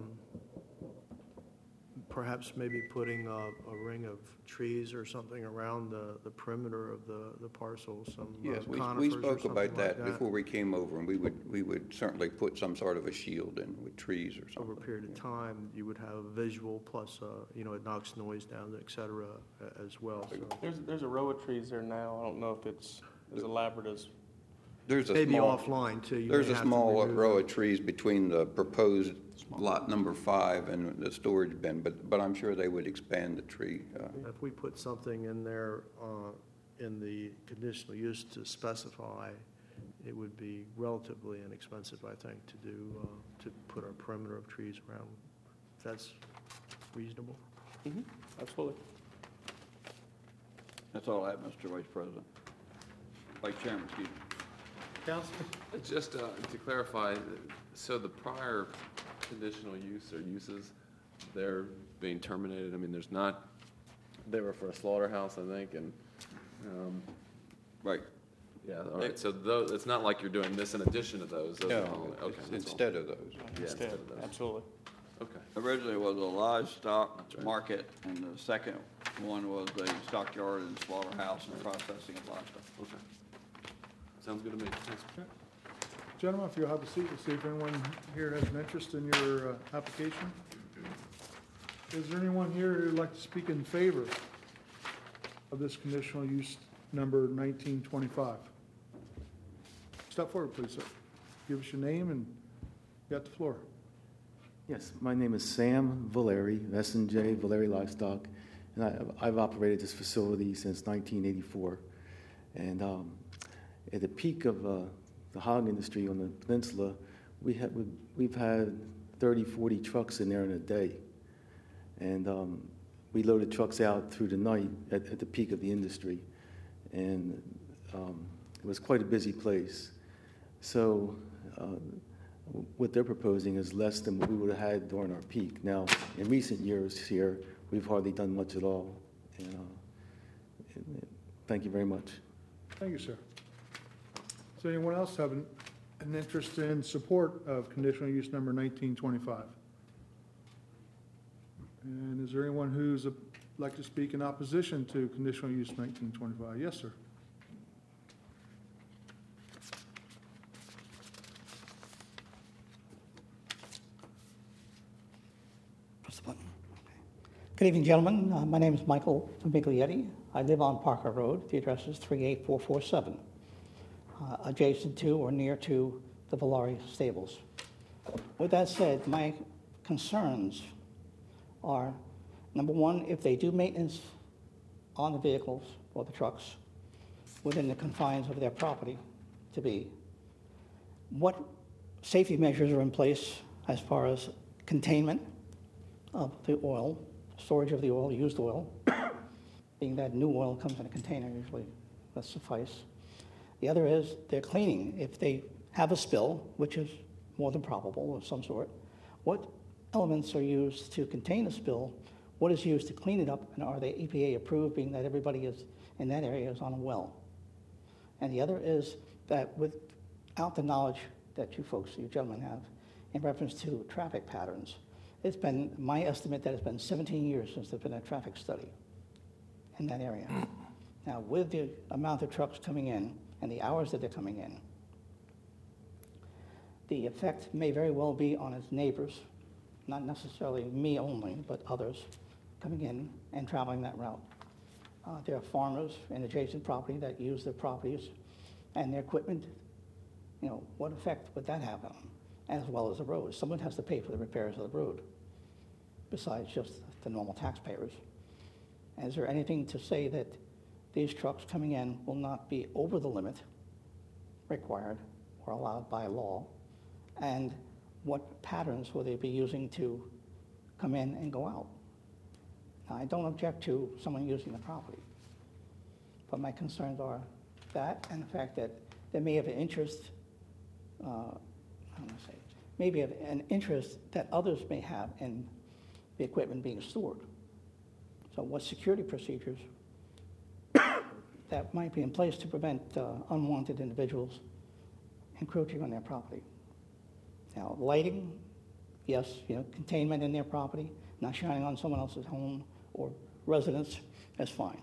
perhaps maybe putting a ring of trees or something around the perimeter of the parcel, some Yes, we conifers or spoke something about like that before we came over, and we would certainly put some sort of a shield in with trees or something. Over a period of time, you would have a visual plus, it knocks noise down, et cetera, as well. So There's a row of trees there now. I don't know if it's as elaborate as. There's a maybe small, offline too. there's a small row of trees between the proposed lot number 5 and the storage bin, but I'm sure they would expand the tree. If we put something in there in the conditional use to specify, it would be relatively inexpensive, I think, to do to put a perimeter of trees around. If that's reasonable. Mm-hmm. Absolutely. That's all I have, Mr. Vice President. Vice Chairman, excuse me. Counselor? Just to clarify, so the prior conditional use or uses, they're being terminated? I mean, there's not, they were for a slaughterhouse, I think, and, Right. yeah, all right. So those, it's not like you're doing this in addition to those? Those are all- No, okay, that's all. instead of those. Yeah, instead of those. Absolutely. Okay. Originally it was a livestock That's right. market, and the second one was a stockyard and slaughterhouse and processing of livestock. Okay. Sounds good to me. Thanks. Gentlemen, if you'll have a seat, we'll see if anyone here has an interest in your application. Is there anyone here who'd like to speak in favor of this conditional use number 1925? Step forward, please, sir. Give us your name and you got the floor. Yes, my name is Sam Valeri, S&J Valeri Livestock, and I've operated this facility since 1984. And at the peak of the hog industry on the peninsula, we've had 30, 40 trucks in there in a day. And we loaded trucks out through the night at the peak of the industry. And it was quite a busy place. So what they're proposing is less than what we would have had during our peak. Now, in recent years here, we've hardly done much at all. And thank you very much. Thank you, sir. Does anyone else have an interest in support of conditional use number 1925? And is there anyone who's like to speak in opposition to conditional use 1925? Yes, sir. Press the button. Good evening, gentlemen. My name is Michael Miglietti. I live on Parker Road. The address is 38447, adjacent to or near to the Valari stables. With that said, my concerns are, number one, if they do maintenance on the vehicles or the trucks within the confines of their property to be, what safety measures are in place as far as containment of the oil, storage of the oil, used oil, being that new oil comes in a container usually, that suffice. The other is their cleaning. If they have a spill, which is more than probable of some sort, what elements are used to contain the spill? What is used to clean it up? And are they EPA approved, being that everybody is in that area is on a well? And the other is that without the knowledge that you folks, you gentlemen have, in reference to traffic patterns, it's been my estimate that it's been 17 years since there's been a traffic study in that area. Now, with the amount of trucks coming in and the hours that they're coming in, the effect may very well be on its neighbors, not necessarily me only, but others coming in and traveling that route. There are farmers in adjacent property that use their properties and their equipment. You know, what effect would that have on them, as well as the roads? Someone has to pay for the repairs of the road, besides just the normal taxpayers. Is there anything to say that these trucks coming in will not be over the limit required or allowed by law? And what patterns will they be using to come in and go out? Now, I don't object to someone using the property, but my concerns are that and the fact that they may have an interest, maybe an interest that others may have in the equipment being stored. So what security procedures that might be in place to prevent unwanted individuals encroaching on their property? Now, lighting, yes, containment in their property, not shining on someone else's home or residence, that's fine.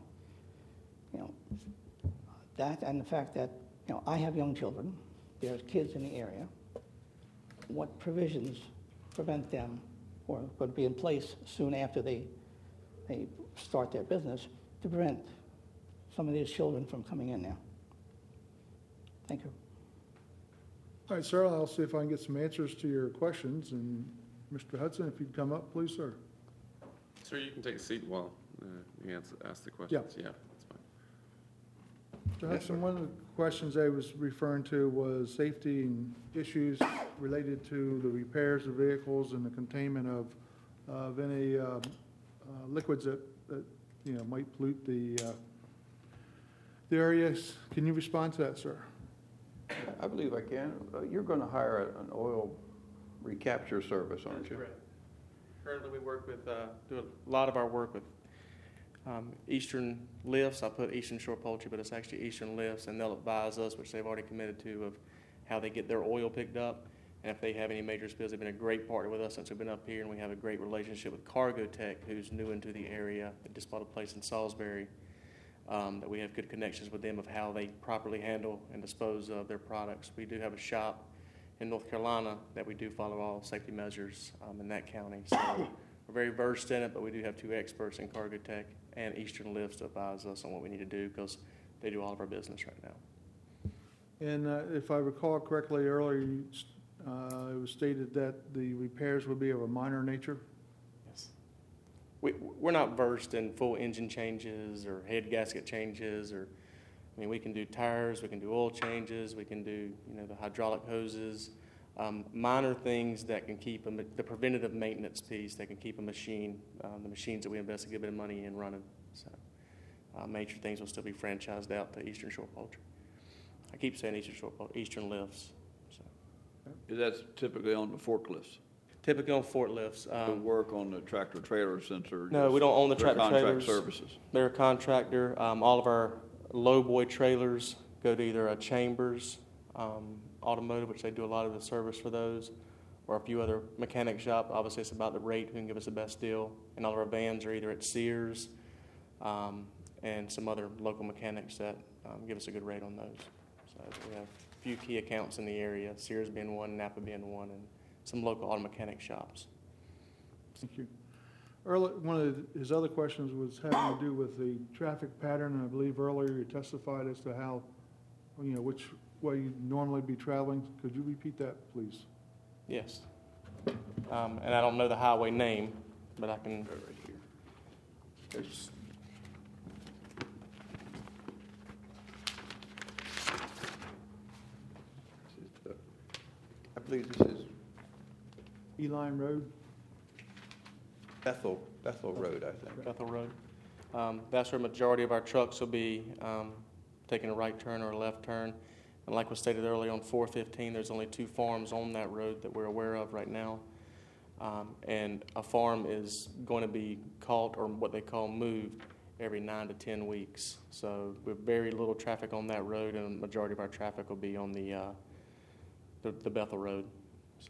That and the fact that, I have young children, there's kids in the area. What provisions prevent them or would be in place soon after they start their business to prevent some of these children from coming in there? Thank you. All right, sir, I'll see if I can get some answers to your questions. And Mr. Hudson, if you'd come up, please, sir. Sir, you can take a seat while you ask the questions. Yeah, that's fine. Mr. Hudson, one of the questions I was referring to was safety and issues related to the repairs of vehicles and the containment of any liquids that might pollute the areas. Can you respond to that, sir? I believe I can. You're going to hire an oil recapture service, aren't That's you? correct. Currently, we work with, do a lot of our work with Eastern Lifts. I put Eastern Shore Poultry, but it's actually Eastern Lifts, and they'll advise us, which they've already committed to, of how they get their oil picked up. And if they have any major spills, they've been a great partner with us since we've been up here, and we have a great relationship with Cargo Tech, who's new into the area. They just bought a place in Salisbury. That we have good connections with them of how they properly handle and dispose of their products. We do have a shop in North Carolina that we do follow all safety measures in that county. So we're very versed in it, but we do have two experts in Cargo Tech and Eastern Lifts to advise us on what we need to do because they do all of our business right now. And if I recall correctly earlier, it was stated that the repairs would be of a minor nature. Yes. We're not versed in full engine changes or head gasket changes we can do tires, we can do oil changes, we can do, the hydraulic hoses, minor things that can keep the preventative maintenance piece that can keep a machine, the machines that we invest a good bit of money in running. So major things will still be franchised out to Eastern Shore Poultry. I keep saying Eastern Shore Poultry, Eastern Lifts. So. That's typically on the forklifts. Typically on forklifts. To work on the tractor trailer sensor. No, we don't own the tractor contract trailers. services. They're a contractor. All of our lowboy trailers go to either a Chambers Automotive, which they do a lot of the service for those, or a few other mechanic shop. Obviously, it's about the rate, who can give us the best deal. And all of our vans are either at Sears and some other local mechanics that give us a good rate on those. So we have a few key accounts in the area, Sears being one, Napa being one, and some local auto mechanic shops. Thank you. One of his other questions was having to do with the traffic pattern, and I believe earlier you testified as to how, which way you'd normally be traveling. Could you repeat that, please? Yes. And I don't know the highway name, but I can. Right here. There's I believe this is Eline Road? Bethel Road, I think. Bethel Road. That's where a majority of our trucks will be taking a right turn or a left turn. And like was stated earlier on 415, there's only 2 farms on that road that we're aware of right now. And a farm is going to be caught, or what they call moved, every 9 to 10 weeks. So we have very little traffic on that road, and the majority of our traffic will be on the Bethel Road. So.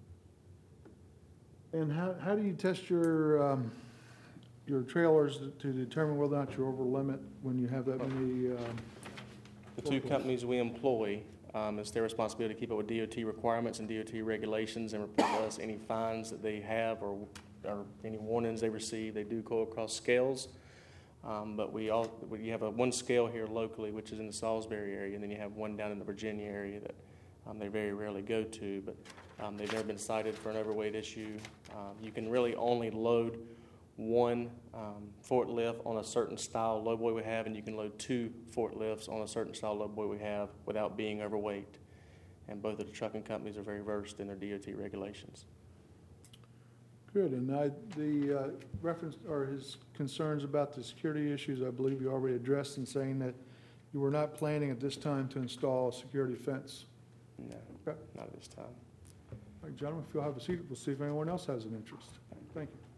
And how do you test your trailers to determine whether or not you're over limit when you have that many? The 2 companies we employ, it's their responsibility to keep up with DOT requirements and DOT regulations and report to us any fines that they have or any warnings they receive. They do go across scales, but we have one scale here locally, which is in the Salisbury area, and then you have one down in the Virginia area that they very rarely go to, but they've never been cited for an overweight issue. You can really only load one forklift on a certain style lowboy we have, and you can load 2 forklifts on a certain style lowboy we have without being overweight. And both of the trucking companies are very versed in their DOT regulations. Good, and the reference or his concerns about the security issues, I believe you already addressed in saying that you were not planning at this time to install a security fence. No, Okay. not at this time. All right, gentlemen, if you'll have a seat, we'll see if anyone else has an interest. Thank you.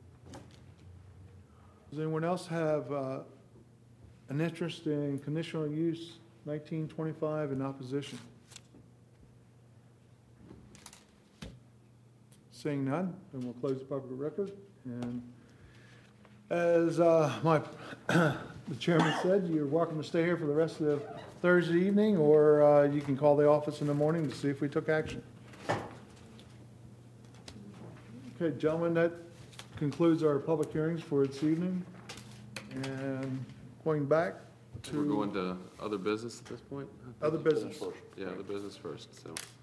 Does anyone else have an interest in conditional use 1925 in opposition? Seeing none, then we'll close the public record. And as the chairman said, you're welcome to stay here for the rest of Thursday evening, or you can call the office in the morning to see if we took action. Okay, gentlemen, that concludes our public hearings for this evening. And going back to... We're going to other business at this point? Other business. Yeah, other business first, so.